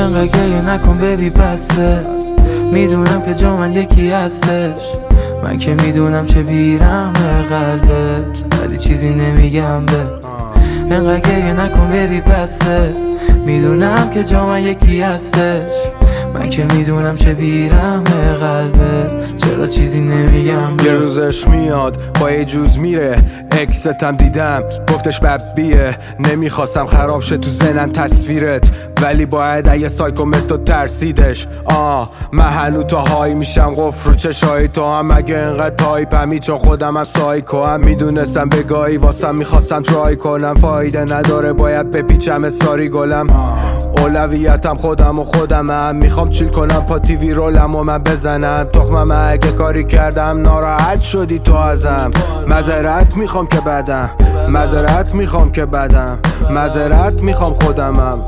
انقدر گریه نکن ببی بسه، میدونم که جا من یکی هستش. من که میدونم چه بیرم قلبت، ولی چیزی نمیگم بهت. انقدر گریه نکن ببی بسه، میدونم که جا من یکی هستش. من که میدونم چه بیرم قلبت، چرا چیزی نمیگم. یه روزش میاد با یه جوز میره، اکستم دیدم گفتش ببیه. نمیخواستم خراب شه تو ذهنم تصویرت، ولی باید یه سایکو مثل تو ترسیدش. من هنو تا های میشم قفل رو چشای تو هم، اگه انقدر تایپمی چون خودم هم سایکو هم. میدونستم بگاهی واسم میخواستم ترای کنم، فایده نداره باید بپیچم ساری گلم. اولویتم خودم و خودمم، میخوام چیل کنم پا تیوی رولم و من بزنم تخمم. اگه کاری کردم ناراحت شدی تو ازم، معذرت میخوام که بدم، معذرت میخوام که بدم، معذرت میخوام خودمم.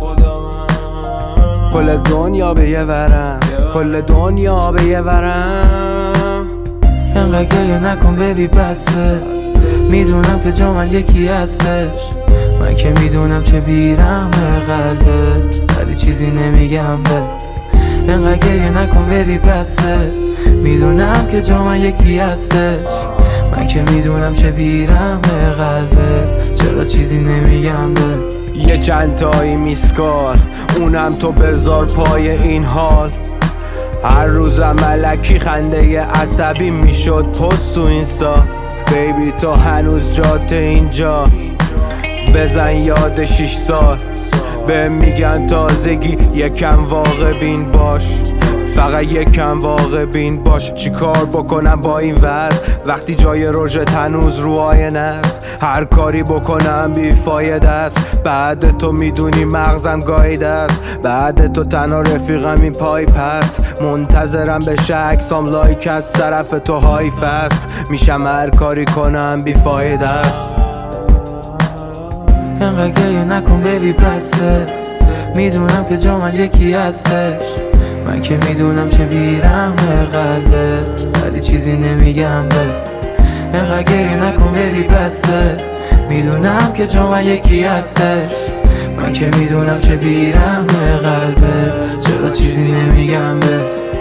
کل دنیا به یه ورم، کل دنیا به یه ورم. انقدر گریه نکن ببی بسه، میدونم که جا من یکی هستش. من که میدونم چه بیرم قلبت، ولی چیزی نمیگم بهت. انقدر گریه نکن ببی بسه، میدونم که جا من یکی هستش. من که میدونم چه بیرم قلبت، چرا چیزی نمیگم بهت. یه چند تایی میسکار، اونم تو بذار پای این حال. هر روزم ملکی خنده عصبی میشد پست تو اینستا. بیبی تو هنوز جات اینجا، بزن یاد 6 سال. به میگن تازگی یکم واقع بین باش، فقط یکم واقع بین باش. چی کار بکنم با این وضع وقتی جای رژت هنوز رو آینه است؟ هر کاری بکنم بیفایده است. بعد تو میدونی مغزم گایده است، بعد تو تنها رفیقم این پای پس. منتظرم به عکسام لایک از طرف تو هایف است. میشم هر کاری کنم بیفایده است. انقدر گریه نکن ببی بسه، میدونم که جا من یکی هستش. من که میدونم چه بیرم قلبت، ولی چیزی نمیگم بهت. انقدر گریه نکن ببی بسه، میدونم که جا من یکی هستش. من که میدونم چه بیرم قلبت، چرا چیزی نمیگم بهت.